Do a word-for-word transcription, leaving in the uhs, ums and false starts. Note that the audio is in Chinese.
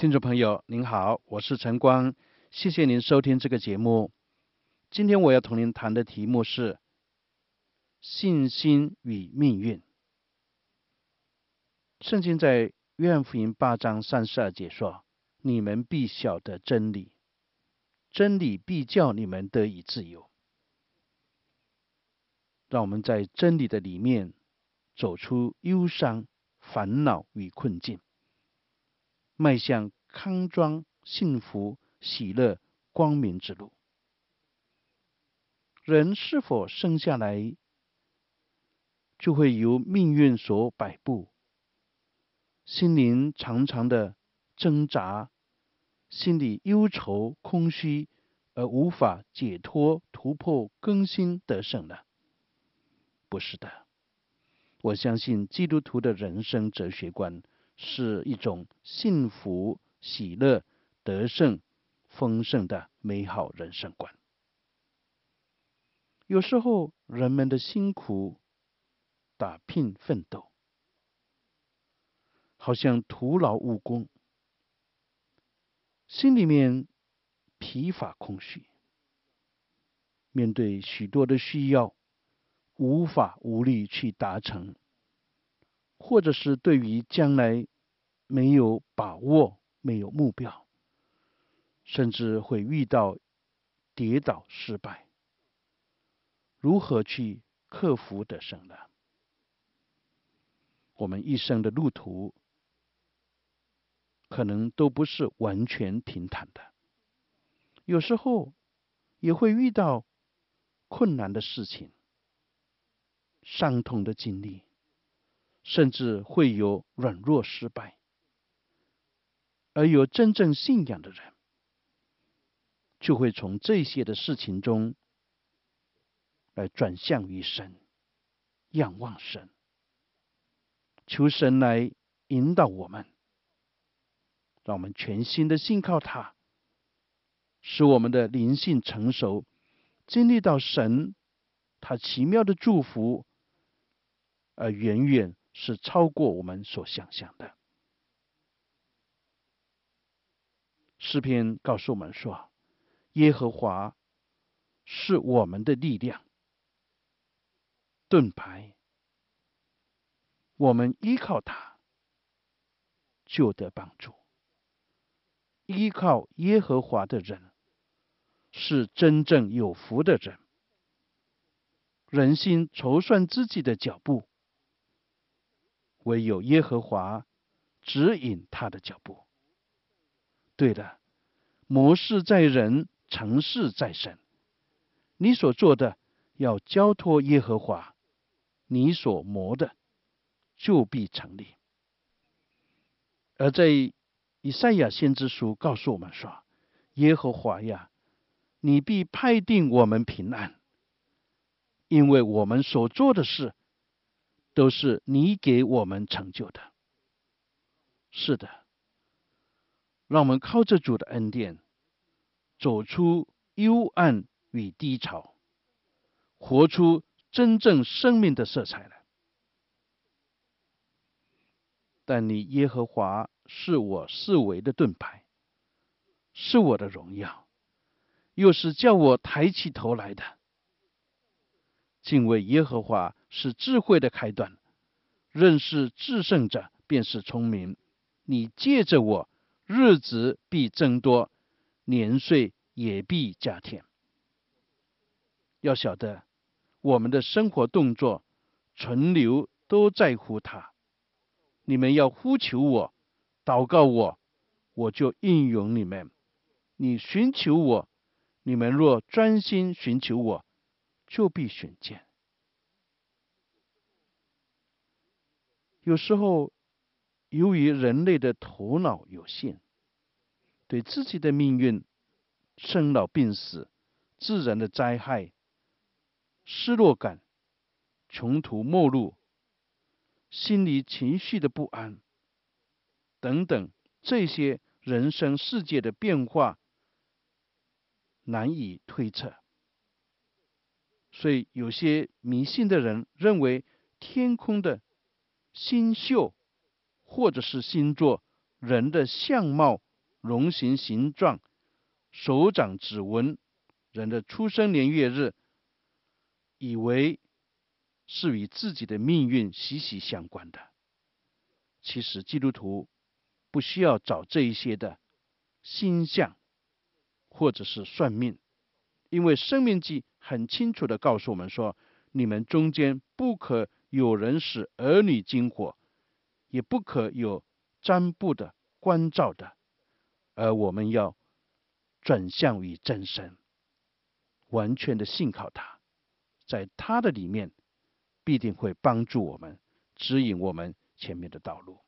听众朋友您好，我是陈光，谢谢您收听这个节目。今天我要同您谈的题目是信心与命运。圣经在约翰福音八章三十二节说，你们必晓得真理，真理必叫你们得以自由。让我们在真理的里面走出忧伤、烦恼与困境，迈向康庄、幸福、喜乐、光明之路。人是否生下来就会由命运所摆布，心灵常常的挣扎，心里忧愁空虚，而无法解脱、突破、更新得胜呢？不是的，我相信基督徒的人生哲学观是一种幸福、喜乐、得胜、丰盛的美好人生观。有时候人们的辛苦打拼奋斗，好像徒劳无功，心里面疲乏空虚，面对许多的需要，无法无力去达成，或者是对于将来没有把握，没有目标，甚至会遇到跌倒失败，如何去克服得胜呢？我们一生的路途可能都不是完全平坦的，有时候也会遇到困难的事情，伤痛的经历，甚至会有软弱失败。而有真正信仰的人，就会从这些的事情中来转向于神，仰望神，求神来引导我们，让我们全心的信靠他，使我们的灵性成熟，经历到神他奇妙的祝福，而远远是超过我们所想象的。诗篇告诉我们说，耶和华是我们的力量，盾牌，我们依靠他就得帮助。依靠耶和华的人是真正有福的人。人心筹算自己的脚步，唯有耶和华指引他的脚步。对了，谋事在人，成事在神。你所做的要交托耶和华，你所谋的就必成立。而在以赛亚先知书告诉我们说，耶和华呀，你必派定我们平安，因为我们所做的事都是你给我们成就的。是的，让我们靠着主的恩典，走出幽暗与低潮，活出真正生命的色彩来。但你耶和华是我四围的盾牌，是我的荣耀，又是叫我抬起头来的。敬畏耶和华是智慧的开端，认识至圣者便是聪明。你借着我，日子必增多，年岁也必加添。要晓得，我们的生活动作、存留都在乎他。你们要呼求我，祷告我，我就应允你们。你寻求我，你们若专心寻求我，就必寻见。有时候，由于人类的头脑有限，对自己的命运、生老病死、自然的灾害、失落感、穷途末路、心理情绪的不安等等，这些人生世界的变化难以推测。所以有些迷信的人认为天空的星宿或者是星座人的相貌容形形状、手掌指纹、人的出生年月日，以为是与自己的命运息息相关的。其实基督徒不需要找这一些的星象或者是算命，因为申命记很清楚的告诉我们说，你们中间不可有人使儿女经火，也不可有占卜的、关照的，而我们要转向于真神，完全的信靠他，在他的里面必定会帮助我们，指引我们前面的道路。